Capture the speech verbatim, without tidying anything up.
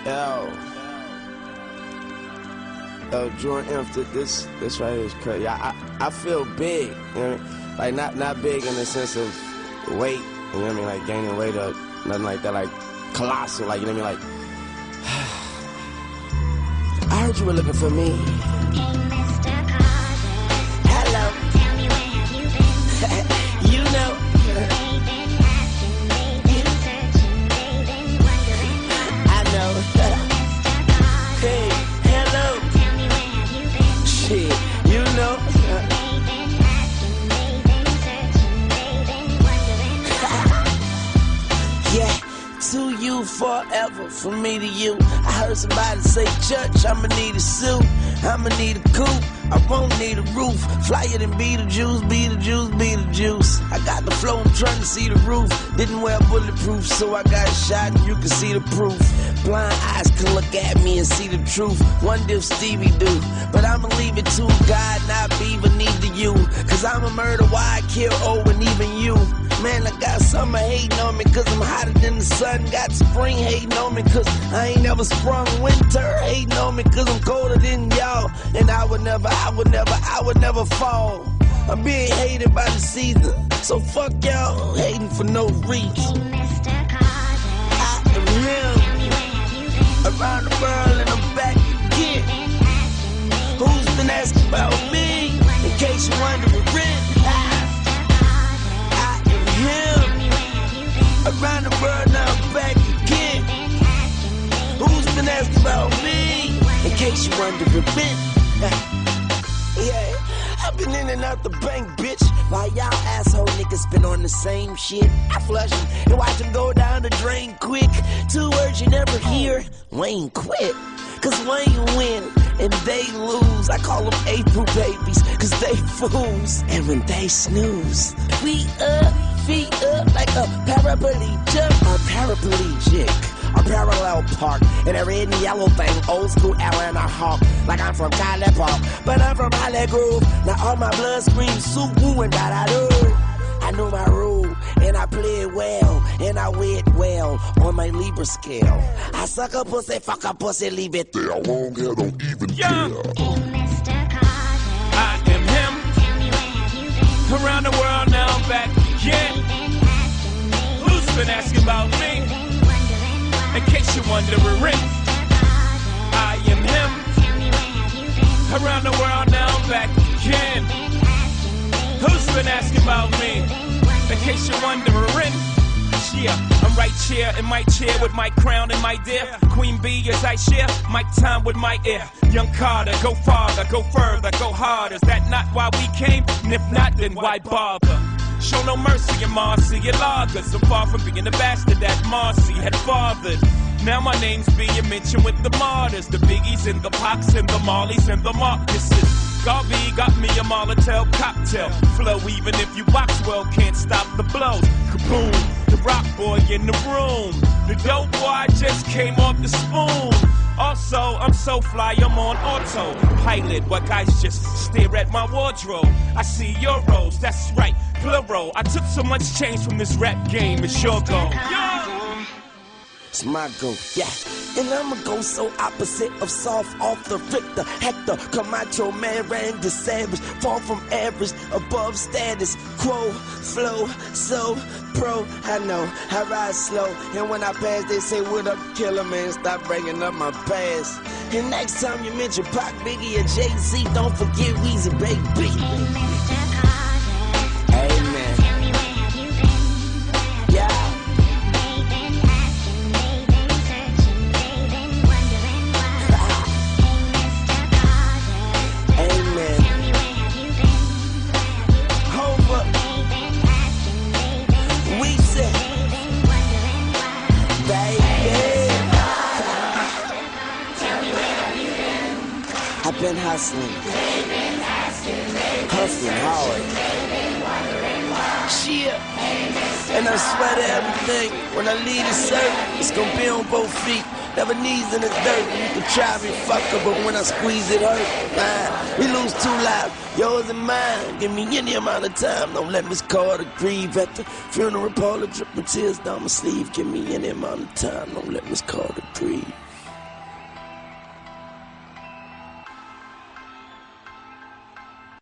Yo. Yo, Jordan M, this this right here is crazy. I, I I feel big, you know what I mean? Like not not big in the sense of weight, you know what I mean? Like gaining weight or nothing like that, like colossal, like you know what I mean? Like I heard you were looking for me. Hello. Tell me where have you been? You know. They've been asking, they've been searching, they've been wondering why. I know. Mister Carter. Hey, hello. Tell me where have you been? Shit, you know. They've been asking, they've been searching, they've been wondering why. Yeah, to you forever, from me to you. I heard somebody say, Church, I'ma need a suit, I'ma need a coupe, I won't need a roof. Flyer than Beetlejuice, Beetlejuice, Beetlejuice. I got the flow, I'm trying to see the roof. Didn't wear bulletproof, so I got shot and you can see the proof. Blind eyes can look at me and see the truth. Wonder if Stevie do, but I'ma leave it to God, not Beaver, neither you. Cause I'm a murder, why I kill O and even you. Man, I got summer hating on me cause I'm hotter than the sun. Got spring hating on me cause I ain't never sprung. Winter hating on me cause I'm colder than y'all. And I would never, I would never, I would never fall. I'm being hated by the season, so fuck y'all hating for no reason. Hey, Mister Carter. I am him, Tell me where have you been? around the world and I'm back again. Been asking, they've Who's been been asking about me? In case you wondering, I am him, around the world now I'm back again. Who's been asking about me? In case you wondering, yeah, I've been in and out the bank, bitch. While y'all asshole niggas been on the same shit. I flush them and watch them go down the drain quick. Two words you never hear, Wayne quit. Cause Wayne win and they lose. I call them April babies cause they fools. And when they snooze, we up, feet up like a paraplegic or paraplegic. A parallel park in a red and yellow thing, old school Atlanta Hawk. Like I'm from Cali Park, but I'm from Holly Grove. Now all my blood screams soup, woo, and da da do. I know my rule, and I play it well, and I weigh it well on my Libra scale. I suck a pussy, fuck a pussy, leave it there. Long hair don't even Yeah. care. Hey, Mister Carter. I am him. Tell me where have you been? Around the world now I'm back again. They've been asking, they've Who's been asking about me? been wondering why. In case you're wondering, I am him. Tell me where have you been? Around the world now I'm back again. Been asking, they've Who's been asking about me? In case you're wondering, yeah, I'm right here in my chair with my crown and my dear Queen Bee as I share my time with my ear. Young Carter, go farther, go further, go harder. Is that not why we came? And if not, then why bother? Show no mercy in Marcy and lagers. So far from being the bastard that Marcy had fathered. Now my name's being mentioned with the martyrs, the Biggies and the Pox and the Marleys and the Marcuses. Garvey got me a Molotov cocktail flow. Even if you box well, can't stop the blows. Kaboom, the rock boy in the room. The dope boy just came off the spoon. Also, I'm so fly, I'm on autopilot. What guys just stare at my wardrobe. I see euros, that's right, plural. I took so much change from this rap game, it's your go. It's my go, yeah. And I'ma go so opposite of soft off the Richter, Hector, Camacho, man, Randy Savage, fall from average, above status quo, flow, so pro. I know, I ride slow, and when I pass, they say, what up, killer, man, stop bringing up my past. And next time you mention Pac, Biggie, or Jay-Z, don't forget Weezy, baby. Mister Carter. Amen. Tell me where have you been? Yeah. They've been asking, they've been searching, they've been wondering why. Hey, Mister Carter. Amen. Tell me where have you been? Hold up. They've been asking, they've been We searching, said, they've been wondering why. baby. Tell me where have you been? I've been hustling, They've been asking, they've hustling hard. been wondering why. Shit. And I swear to everything, when I leave this earth, it's gonna be on both feet. Never knees in the dirt. You can try me, fucker, but when I squeeze it hurt. Man, we lose two lives, yours and mine. Give me any amount of time. Don't let Miss Carter grieve at the funeral parlor. Dripping tears down my sleeve. Give me any amount of time. Don't let Miss Carter grieve.